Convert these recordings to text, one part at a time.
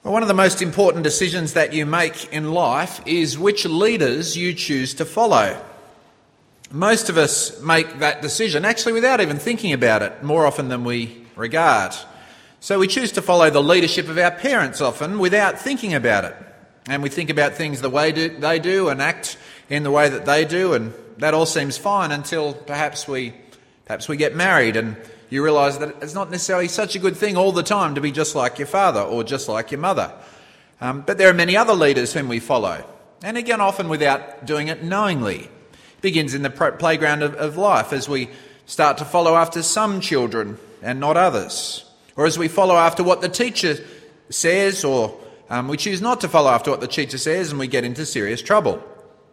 Well, one of the most important decisions that you make in life is which leaders you choose to follow. Most of us make that decision actually without even thinking about it, more often than we regard. So we choose to follow the leadership of our parents often without thinking about it. And we think about things the way they do and act in the way that they do, and that all seems fine until perhaps we get married and you realise that it's not necessarily such a good thing all the time to be just like your father or just like your mother. But there are many other leaders whom we follow, and again often without doing it knowingly. It begins in the playground of life as we start to follow after some children and not others, or as we follow after what the teacher says, or we choose not to follow after what the teacher says and we get into serious trouble.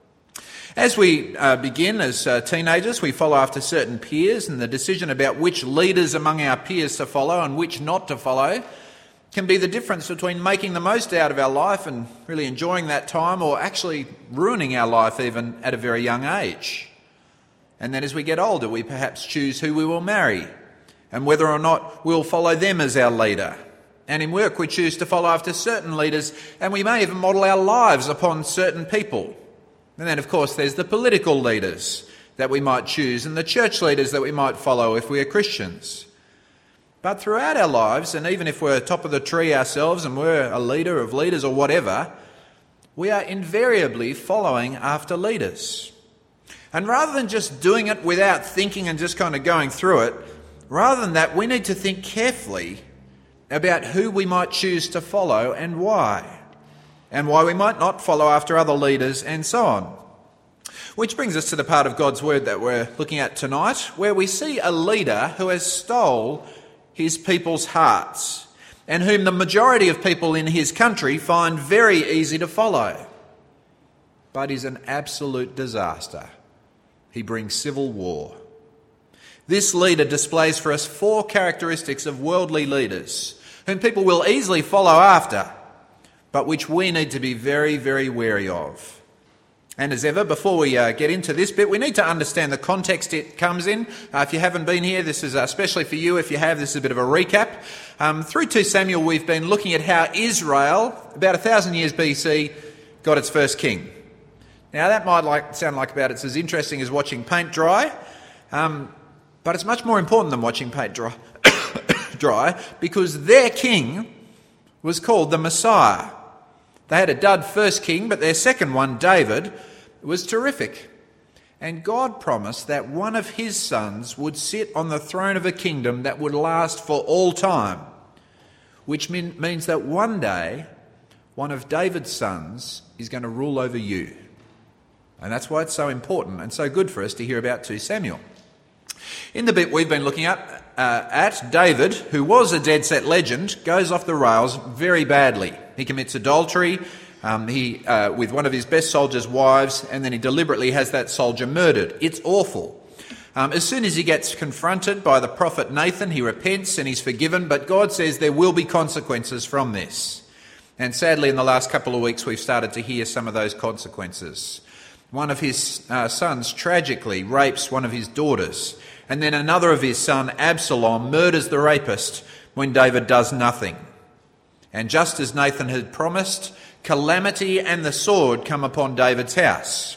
As we begin as teenagers, we follow after certain peers, and the decision about which leaders among our peers to follow and which not to follow can be the difference between making the most out of our life and really enjoying that time, or actually ruining our life even at a very young age. And then as we get older, we perhaps choose who we will marry and whether or not we'll follow them as our leader. And in work, we choose to follow after certain leaders, and we may even model our lives upon certain people. And then, of course, there's the political leaders that we might choose and the church leaders that we might follow if we are Christians. But throughout our lives, and even if we're top of the tree ourselves and we're a leader of leaders or whatever, we are invariably following after leaders. And rather than just doing it without thinking and just kind of going through it, rather than that, we need to think carefully about who we might choose to follow and why we might not follow after other leaders, and so on. Which brings us to the part of God's Word that we're looking at tonight, where we see a leader who has stole his people's hearts, and whom the majority of people in his country find very easy to follow. But he's an absolute disaster. He brings civil war. This leader displays for us 4 characteristics of worldly leaders, whom people will easily follow after, but which we need to be very, very wary of. And as ever, before we get into this bit, we need to understand the context it comes in. If you haven't been here, this is especially for you. If you have, this is a bit of a recap. Through 2 Samuel, we've been looking at how Israel, about 1,000 years BC, got its first king. Now, that might sound like about it's as interesting as watching paint dry, but it's much more important than watching paint dry, because their king was called the Messiah. They had a dud first king, but their second one, David, was terrific. And God promised that one of his sons would sit on the throne of a kingdom that would last for all time, which means that one day, one of David's sons is going to rule over you. And that's why it's so important and so good for us to hear about 2 Samuel. In the bit we've been looking at David, who was a dead-set legend, goes off the rails very badly. He commits adultery with one of his best soldiers' wives, and then he deliberately has that soldier murdered. It's awful. As soon as he gets confronted by the prophet Nathan, he repents and he's forgiven, but God says there will be consequences from this. And sadly, in the last couple of weeks, we've started to hear some of those consequences. One of his sons tragically rapes one of his daughters, and then another of his son, Absalom, murders the rapist when David does nothing. And just as Nathan had promised, calamity and the sword come upon David's house.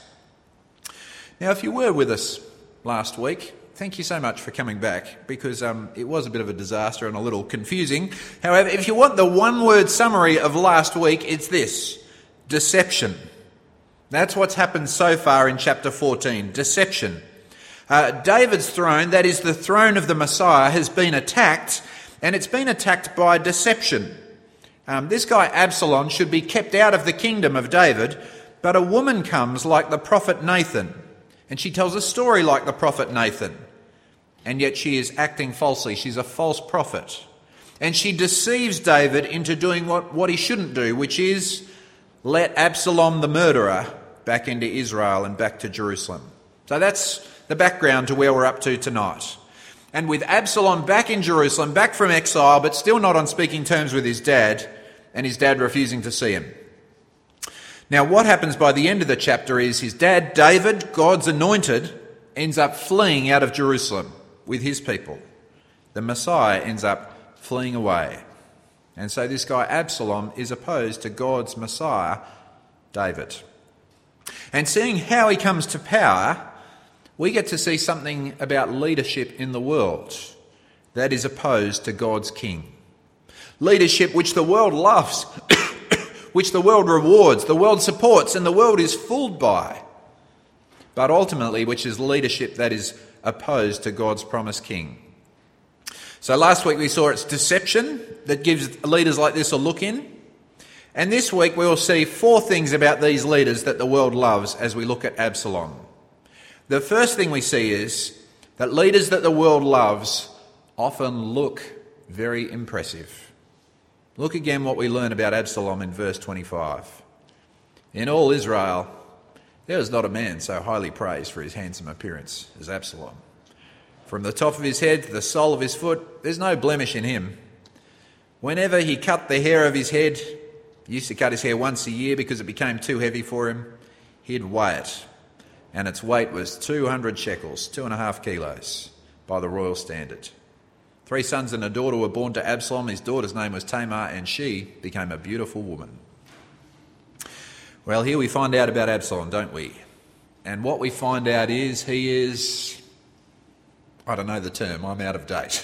Now, if you were with us last week, thank you so much for coming back, because it was a bit of a disaster and a little confusing. However, if you want the one-word summary of last week, it's this: deception. That's what's happened so far in chapter 14, deception. David's throne, that is the throne of the Messiah, has been attacked, and it's been attacked by deception. This guy Absalom should be kept out of the kingdom of David, but a woman comes like the prophet Nathan, and she tells a story like the prophet Nathan, and yet she is acting falsely. She's a false prophet, and she deceives David into doing what he shouldn't do, which is let Absalom the murderer back into Israel and back to Jerusalem. So that's the background to where we're up to tonight. And with Absalom back in Jerusalem, back from exile, but still not on speaking terms with his dad, and his dad refusing to see him. Now, what happens by the end of the chapter is his dad, David, God's anointed, ends up fleeing out of Jerusalem with his people. The Messiah ends up fleeing away. And so this guy Absalom is opposed to God's Messiah, David. And seeing how he comes to power, we get to see something about leadership in the world that is opposed to God's king. Leadership which the world loves, which the world rewards, the world supports, and the world is fooled by. But ultimately, which is leadership that is opposed to God's promised king. So last week we saw it's deception that gives leaders like this a look in. And this week we will see 4 things about these leaders that the world loves as we look at Absalom. The first thing we see is that leaders that the world loves often look very impressive. Look again what we learn about Absalom in verse 25. In all Israel, there was not a man so highly praised for his handsome appearance as Absalom. From the top of his head to the sole of his foot, there's no blemish in him. Whenever he cut the hair of his head, he used to cut his hair once a year because it became too heavy for him, he'd weigh it. And its weight was 200 shekels, 2.5 kilos, by the royal standard. 3 sons and a daughter were born to Absalom. His daughter's name was Tamar, and she became a beautiful woman. Well, here we find out about Absalom, don't we? And what we find out is he is, I don't know the term, I'm out of date.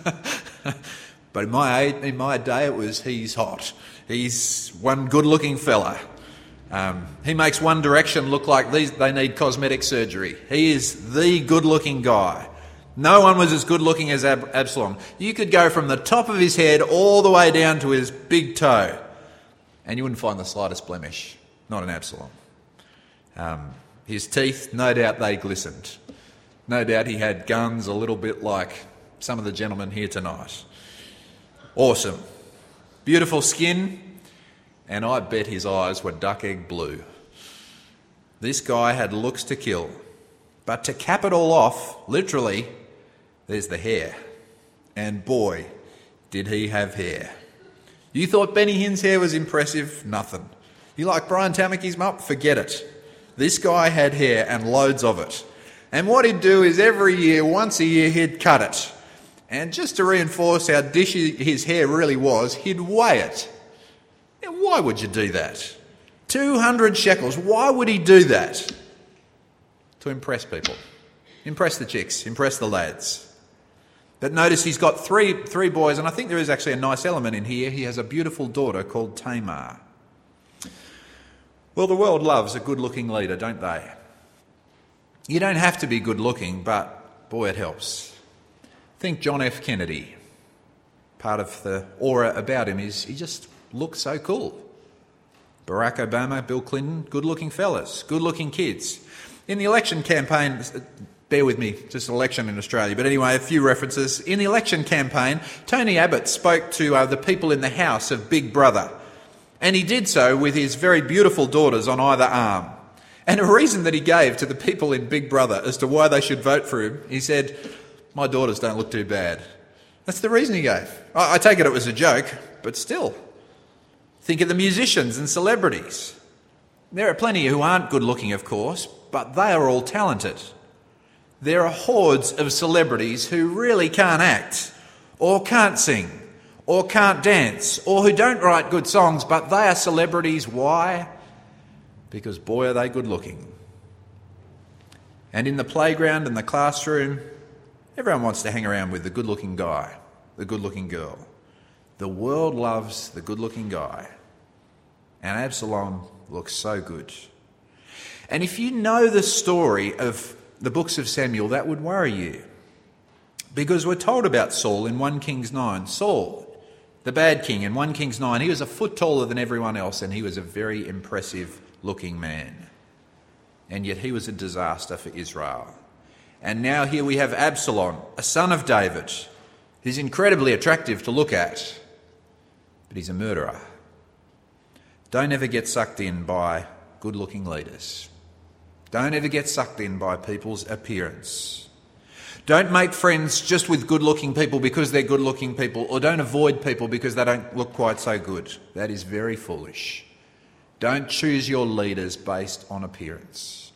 But in my day it was he's hot. He's one good-looking fella. He makes One Direction look like they need cosmetic surgery. He is the good-looking guy. No one was as good-looking as Absalom. You could go from the top of his head all the way down to his big toe, and you wouldn't find the slightest blemish. Not in Absalom. His teeth, no doubt they glistened. No doubt he had guns a little bit like some of the gentlemen here tonight. Awesome. Beautiful skin, and I bet his eyes were duck egg blue. This guy had looks to kill. But to cap it all off, literally, there's the hair. And boy, did he have hair. You thought Benny Hinn's hair was impressive? Nothing. You like Brian Tamacky's mop? Forget it. This guy had hair and loads of it. And what he'd do is every year, once a year, he'd cut it. And just to reinforce how dishy his hair really was, he'd weigh it. Now, why would you do that? 200 shekels. Why would he do that? To impress people. Impress the chicks. Impress the lads. But notice he's got three boys, and I think there is actually a nice element in here. He has a beautiful daughter called Tamar. Well, the world loves a good-looking leader, don't they? You don't have to be good-looking, but boy, it helps. Think John F. Kennedy. Part of the aura about him is he just looks so cool. Barack Obama, Bill Clinton, good-looking fellas, good-looking kids. In the election campaign, bear with me, just an election in Australia, but anyway, a few references. In the election campaign, Tony Abbott spoke to the people in the house of Big Brother, and he did so with his very beautiful daughters on either arm. And a reason that he gave to the people in Big Brother as to why they should vote for him, he said, "My daughters don't look too bad." That's the reason he gave. I take it was a joke, but still. Think of the musicians and celebrities. There are plenty who aren't good looking, of course, but they are all talented. There are hordes of celebrities who really can't act, or can't sing, or can't dance, or who don't write good songs, but they are celebrities. Why? Because boy, are they good looking. And in the playground and the classroom, everyone wants to hang around with the good looking guy, the good looking girl. The world loves the good looking guy. And Absalom looks so good. And if you know the story of the books of Samuel, that would worry you. Because we're told about Saul in 1 Kings 9. Saul, the bad king, in 1 Kings 9, he was a foot taller than everyone else, and he was a very impressive looking man. And yet he was a disaster for Israel. And now here we have Absalom, a son of David. He's incredibly attractive to look at, but he's a murderer. Don't ever get sucked in by good-looking leaders. Don't ever get sucked in by people's appearance. Don't make friends just with good-looking people because they're good-looking people, or don't avoid people because they don't look quite so good. That is very foolish. Don't choose your leaders based on appearance.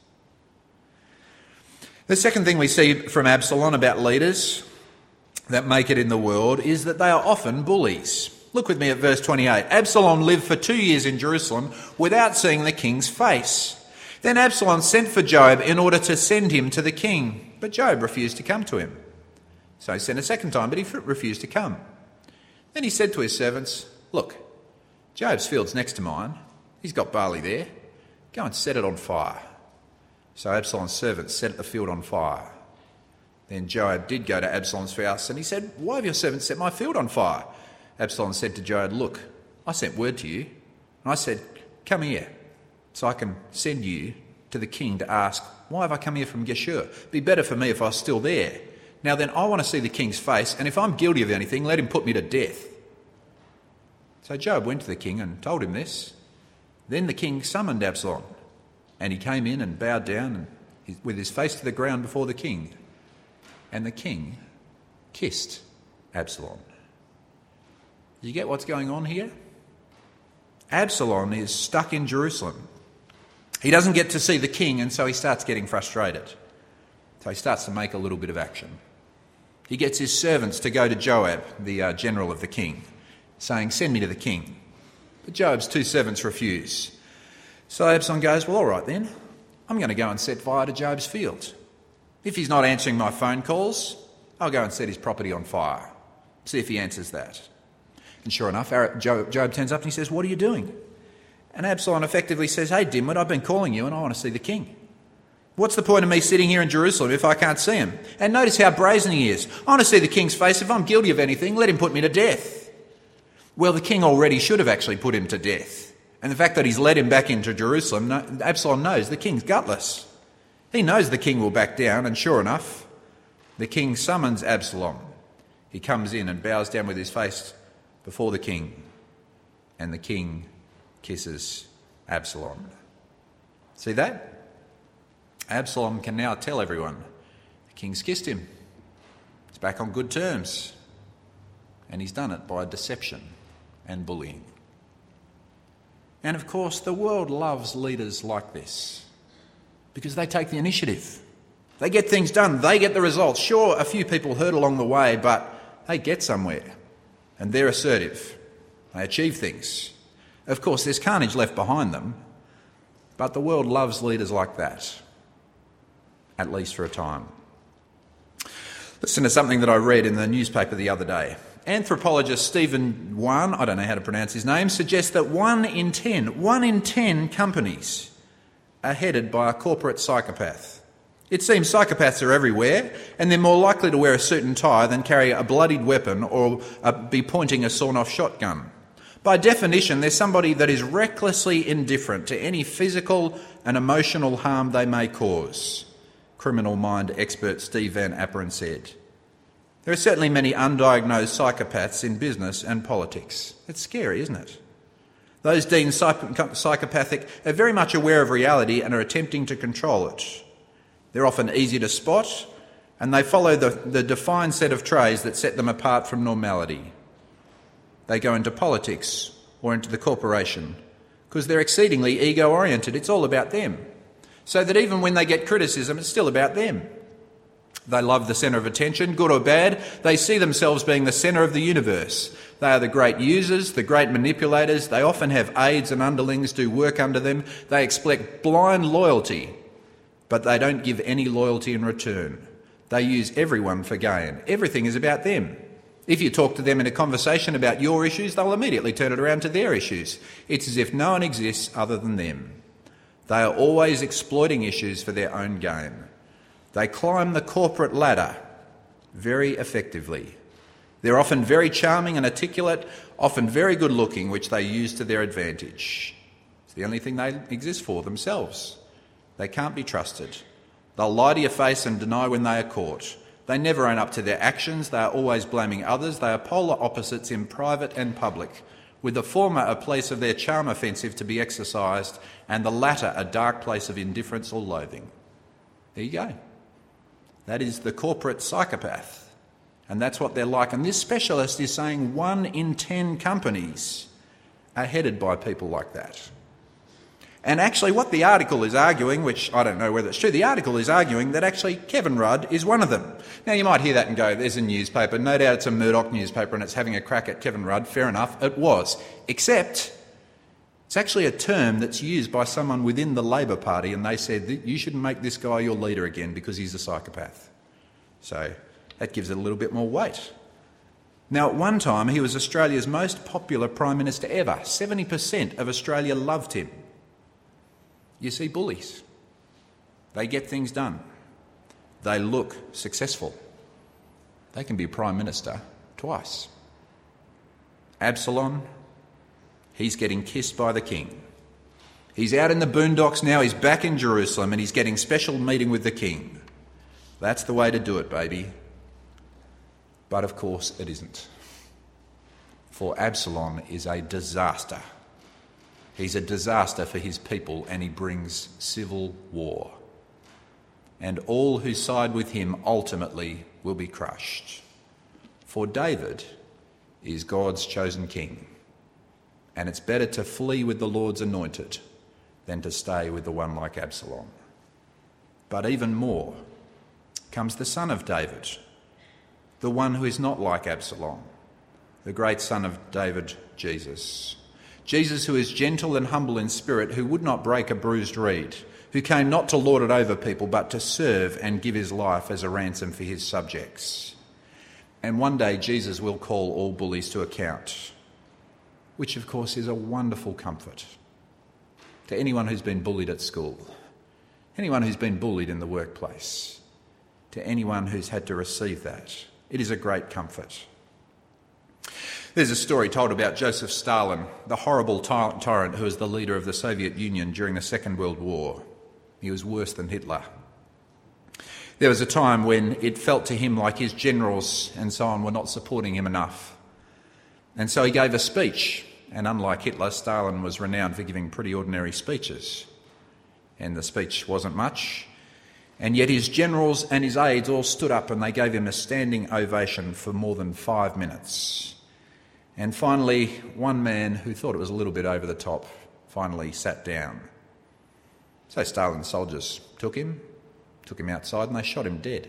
The second thing we see from Absalom about leaders that make it in the world is that they are often bullies. Look with me at verse 28. Absalom lived for 2 years in Jerusalem without seeing the king's face. Then Absalom sent for Joab in order to send him to the king, but Joab refused to come to him. So he sent a second time, but he refused to come. Then he said to his servants, "Look, Joab's field's next to mine. He's got barley there. Go and set it on fire." So Absalom's servants set the field on fire. Then Joab did go to Absalom's house, and he said, "Why have your servants set my field on fire?" Absalom said to Joab, "Look, I sent word to you, and I said, 'Come here, so I can send you to the king to ask, why have I come here from Geshur? It'd be better for me if I was still there. Now then, I want to see the king's face, and if I'm guilty of anything, let him put me to death.'" So Joab went to the king and told him this. Then the king summoned Absalom, and he came in and bowed down with his face to the ground before the king. And the king kissed Absalom. Do you get what's going on here? Absalom is stuck in Jerusalem. He doesn't get to see the king, and so he starts getting frustrated. So he starts to make a little bit of action. He gets his servants to go to Joab, the general of the king, saying, "Send me to the king." But Joab's 2 servants refuse. So Absalom goes, "Well, all right then. I'm going to go and set fire to Joab's field. If he's not answering my phone calls, I'll go and set his property on fire. See if he answers that." And sure enough, Joab turns up and he says, "What are you doing?" And Absalom effectively says, "Hey, dimwit, I've been calling you and I want to see the king. What's the point of me sitting here in Jerusalem if I can't see him? And notice how brazen he is. I want to see the king's face. If I'm guilty of anything, let him put me to death." Well, the king already should have actually put him to death. And the fact that he's led him back into Jerusalem, Absalom knows the king's gutless. He knows the king will back down, and sure enough, the king summons Absalom. He comes in and bows down with his face before the king, and the king kisses Absalom. See that? Absalom can now tell everyone the king's kissed him. He's back on good terms, and he's done it by deception and bullying. And of course, the world loves leaders like this because they take the initiative. They get things done. They get the results. Sure, a few people hurt along the way, but they get somewhere. And they're assertive. They achieve things. Of course, there's carnage left behind them, but the world loves leaders like that, at least for a time. Listen to something that I read in the newspaper the other day. Anthropologist Stephen Wan, I don't know how to pronounce his name, suggests that 1 in 10 companies are headed by a corporate psychopath. It seems psychopaths are everywhere, and they're more likely to wear a suit and tie than carry a bloodied weapon or be pointing a sawn-off shotgun. By definition, they're somebody that is recklessly indifferent to any physical and emotional harm they may cause, criminal mind expert Steve Van Apperen said. There are certainly many undiagnosed psychopaths in business and politics. It's scary, isn't it? Those deemed psychopathic are very much aware of reality and are attempting to control it. They're often easy to spot, and they follow the defined set of traits that set them apart from normality. They go into politics or into the corporation because they're exceedingly ego-oriented. It's all about them. So that even when they get criticism, it's still about them. They love the centre of attention, good or bad. They see themselves being the centre of the universe. They are the great users, the great manipulators. They often have aides and underlings do work under them. They expect blind loyalty, but they don't give any loyalty in return. They use everyone for gain. Everything is about them. If you talk to them in a conversation about your issues, they'll immediately turn it around to their issues. It's as if no one exists other than them. They are always exploiting issues for their own gain. They climb the corporate ladder very effectively. They're often very charming and articulate, often very good looking, which they use to their advantage. It's the only thing they exist for, themselves. They can't be trusted. They'll lie to your face and deny when they are caught. They never own up to their actions. They are always blaming others. They are polar opposites in private and public, with the former a place of their charm offensive to be exercised, and the latter a dark place of indifference or loathing. There you go. That is the corporate psychopath. And that's what they're like. And this specialist is saying 1 in 10 companies are headed by people like that. And actually what the article is arguing, which I don't know whether it's true, the article is arguing that actually Kevin Rudd is one of them. Now you might hear that and go, there's a newspaper, no doubt it's a Murdoch newspaper and it's having a crack at Kevin Rudd. Fair enough, it was. Except it's actually a term that's used by someone within the Labor Party, and they said that you shouldn't make this guy your leader again because he's a psychopath. So that gives it a little bit more weight. Now, at one time, he was Australia's most popular Prime Minister ever. 70% of Australia loved him. You see, bullies, they get things done. They look successful. They can be Prime Minister twice. Absalom, he's getting kissed by the king. He's out in the boondocks now, he's back in Jerusalem and he's getting special meeting with the king. That's the way to do it, baby. But of course it isn't. For Absalom is a disaster. He's a disaster for his people and he brings civil war. And all who side with him ultimately will be crushed. For David is God's chosen king. And it's better to flee with the Lord's anointed than to stay with the one like Absalom. But even more comes the son of David, the one who is not like Absalom, the great son of David, Jesus. Jesus, who is gentle and humble in spirit, who would not break a bruised reed, who came not to lord it over people, but to serve and give his life as a ransom for his subjects. And one day Jesus will call all bullies to account, which of course is a wonderful comfort to anyone who's been bullied at school, anyone who's been bullied in the workplace, to anyone who's had to receive that. It is a great comfort. There's a story told about Joseph Stalin, the horrible tyrant who was the leader of the Soviet Union during the Second World War. He was worse than Hitler. There was a time when it felt to him like his generals and so on were not supporting him enough. And so he gave a speech, and unlike Hitler, Stalin was renowned for giving pretty ordinary speeches. And the speech wasn't much, and yet his generals and his aides all stood up and they gave him a standing ovation for more than 5 minutes. And finally, one man who thought it was a little bit over the top finally sat down. So Stalin's soldiers took him outside and they shot him dead.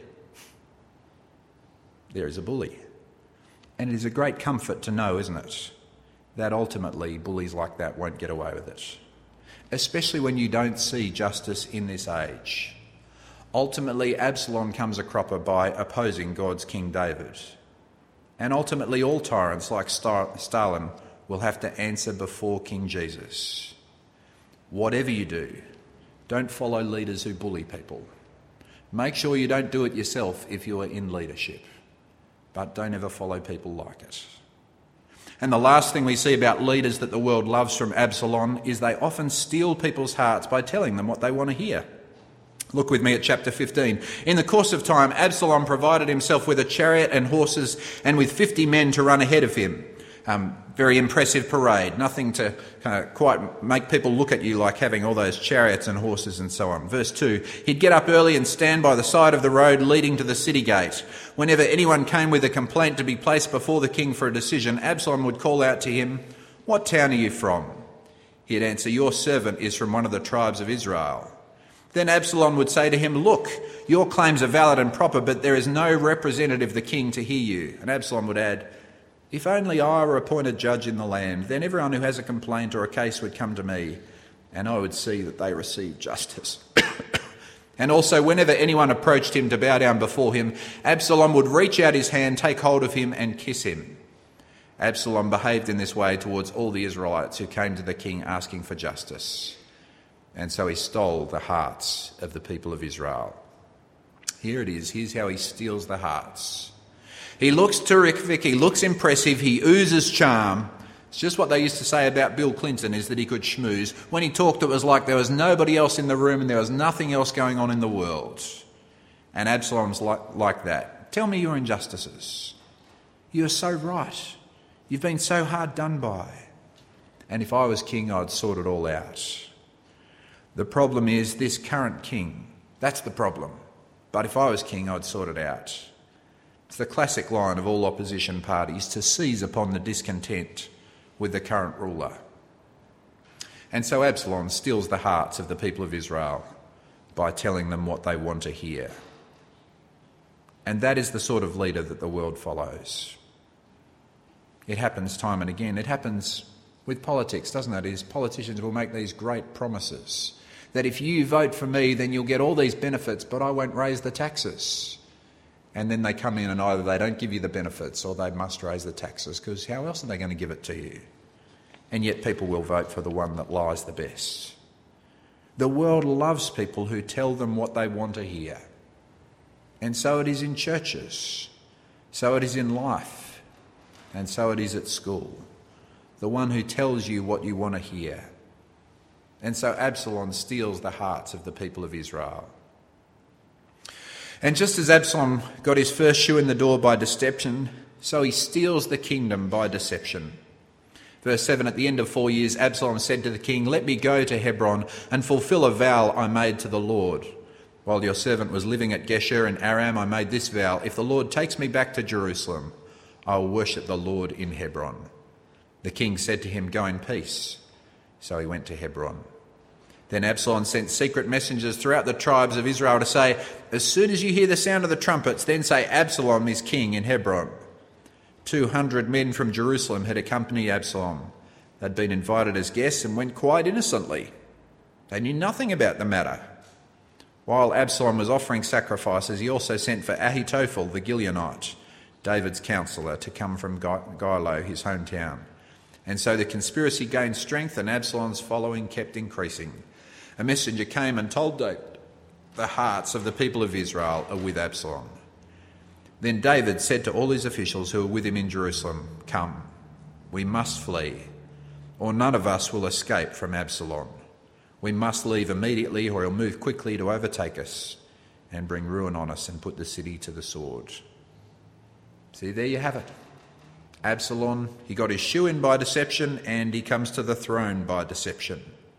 There is a bully. And it is a great comfort to know, isn't it, that ultimately bullies like that won't get away with it. Especially when you don't see justice in this age. Ultimately, Absalom comes a cropper by opposing God's King David. And ultimately, all tyrants like Stalin will have to answer before King Jesus. Whatever you do, don't follow leaders who bully people. Make sure you don't do it yourself if you are in leadership. But don't ever follow people like it. And the last thing we see about leaders that the world loves from Absalom is they often steal people's hearts by telling them what they want to hear. Look with me at chapter 15. In the course of time, Absalom provided himself with a chariot and horses and with 50 men to run ahead of him. Very impressive parade. Nothing to quite make people look at you like having all those chariots and horses and so on. Verse 2, he'd get up early and stand by the side of the road leading to the city gate. Whenever anyone came with a complaint to be placed before the king for a decision, Absalom would call out to him, "What town are you from?" He'd answer, "Your servant is from one of the tribes of Israel." Then Absalom would say to him, "Look, your claims are valid and proper, but there is no representative of the king to hear you." And Absalom would add, "If only I were appointed judge in the land, then everyone who has a complaint or a case would come to me, and I would see that they receive justice." And also, whenever anyone approached him to bow down before him, Absalom would reach out his hand, take hold of him, and kiss him. Absalom behaved in this way towards all the Israelites who came to the king asking for justice. And so he stole the hearts of the people of Israel. Here it is. Here's how he steals the hearts. He looks terrific. He looks impressive. He oozes charm. It's just what they used to say about Bill Clinton, is that he could schmooze. When he talked, it was like there was nobody else in the room and there was nothing else going on in the world. And Absalom's like that. Tell me your injustices. You're so right. You've been so hard done by. And if I was king, I'd sort it all out. The problem is this current king. That's the problem. But if I was king, I'd sort it out. It's the classic line of all opposition parties, to seize upon the discontent with the current ruler. And so Absalom steals the hearts of the people of Israel by telling them what they want to hear. And that is the sort of leader that the world follows. It happens time and again. It happens with politics, doesn't it? Politicians will make these great promises that if you vote for me, then you'll get all these benefits, but I won't raise the taxes. And then they come in and either they don't give you the benefits or they must raise the taxes, because how else are they going to give it to you? And yet people will vote for the one that lies the best. The world loves people who tell them what they want to hear. And so it is in churches, so it is in life, and so it is at school. The one who tells you what you want to hear. And so Absalom steals the hearts of the people of Israel. And just as Absalom got his first shoe in the door by deception, so he steals the kingdom by deception. Verse 7, at the end of 4 years, Absalom said to the king, "Let me go to Hebron and fulfill a vow I made to the Lord. While your servant was living at Geshur in Aram, I made this vow, if the Lord takes me back to Jerusalem, I will worship the Lord in Hebron." The king said to him, "Go in peace." So he went to Hebron. Then Absalom sent secret messengers throughout the tribes of Israel to say, "As soon as you hear the sound of the trumpets, then say Absalom is king in Hebron." 200 men from Jerusalem had accompanied Absalom. They'd been invited as guests and went quite innocently. They knew nothing about the matter. While Absalom was offering sacrifices, he also sent for Ahitophel the Gileonite, David's counsellor, to come from Gilo, his hometown. And so the conspiracy gained strength and Absalom's following kept increasing. A messenger came and told David, "The hearts of the people of Israel are with Absalom." Then David said to all his officials who were with him in Jerusalem, "Come, we must flee, or none of us will escape from Absalom. We must leave immediately or he'll move quickly to overtake us and bring ruin on us and put the city to the sword." See, there you have it. Absalom, he got his shoe in by deception and he comes to the throne by deception.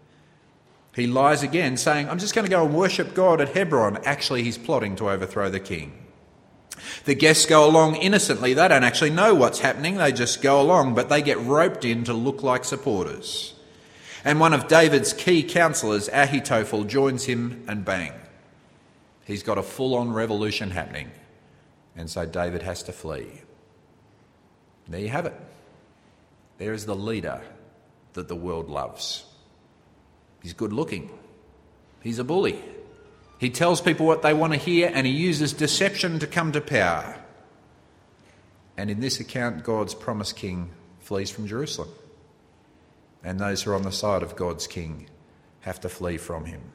He lies again, saying, "I'm just going to go and worship God at Hebron." Actually, he's plotting to overthrow the king. The guests go along innocently. They don't actually know what's happening. They just go along, but they get roped in to look like supporters. And one of David's key counsellors, Ahitophel, joins him and bang. He's got a full-on revolution happening. And so David has to flee. There you have it. There is the leader that the world loves. He's good looking. He's a bully. He tells people what they want to hear and he uses deception to come to power. And in this account, God's promised king flees from Jerusalem. And those who are on the side of God's king have to flee from him.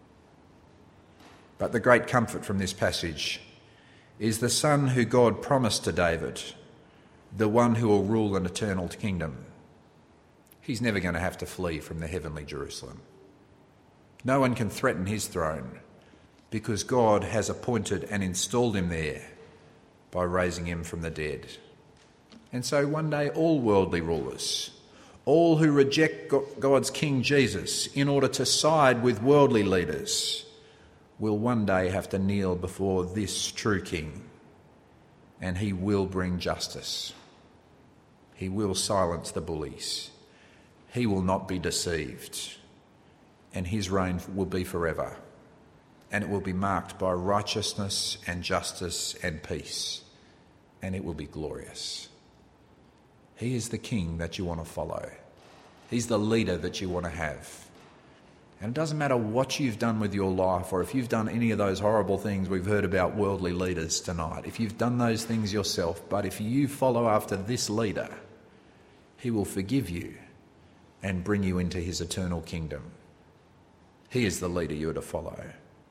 But the great comfort from this passage is the son who God promised to David, the one who will rule an eternal kingdom. He's never going to have to flee from the heavenly Jerusalem. No one can threaten his throne because God has appointed and installed him there by raising him from the dead. And so one day all worldly rulers, all who reject God's King Jesus in order to side with worldly leaders, will one day have to kneel before this true King, and he will bring justice. He will silence the bullies. He will not be deceived, and his reign will be forever, and it will be marked by righteousness and justice and peace, and it will be glorious. He is the King that you want to follow. He's the leader that you want to have. And it doesn't matter what you've done with your life or if you've done any of those horrible things we've heard about worldly leaders tonight. If you've done those things yourself, but if you follow after this leader, he will forgive you and bring you into his eternal kingdom. He is the leader you are to follow.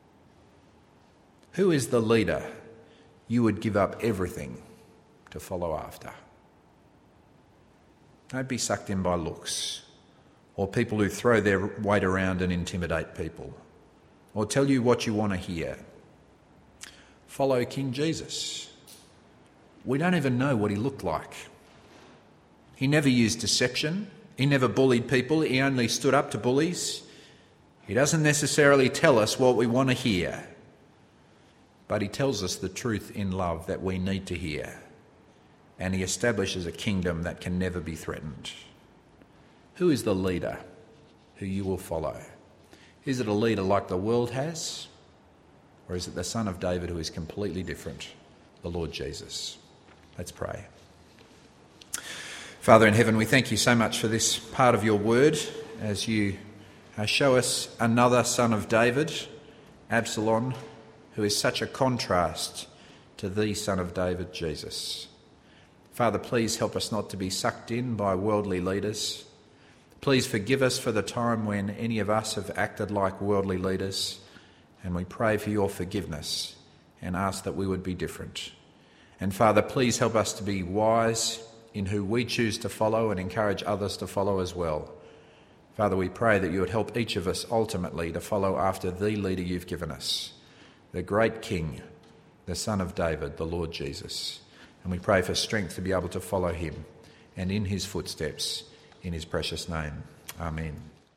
Who is the leader you would give up everything to follow after? Don't be sucked in by looks, or people who throw their weight around and intimidate people, or tell you what you want to hear. Follow King Jesus. We don't even know what he looked like. He never used deception. He never bullied people. He only stood up to bullies. He doesn't necessarily tell us what we want to hear, but he tells us the truth in love that we need to hear, and he establishes a kingdom that can never be threatened. Who is the leader who you will follow? Is it a leader like the world has? Or is it the Son of David who is completely different, the Lord Jesus? Let's pray. Father in heaven, we thank you so much for this part of your word as you show us another son of David, Absalom, who is such a contrast to the Son of David, Jesus. Father, please help us not to be sucked in by worldly leaders. Please forgive us for the time when any of us have acted like worldly leaders, and we pray for your forgiveness and ask that we would be different. And Father, please help us to be wise in who we choose to follow and encourage others to follow as well. Father, we pray that you would help each of us ultimately to follow after the leader you've given us, the great King, the Son of David, the Lord Jesus. And we pray for strength to be able to follow him and in his footsteps, in his precious name. Amen.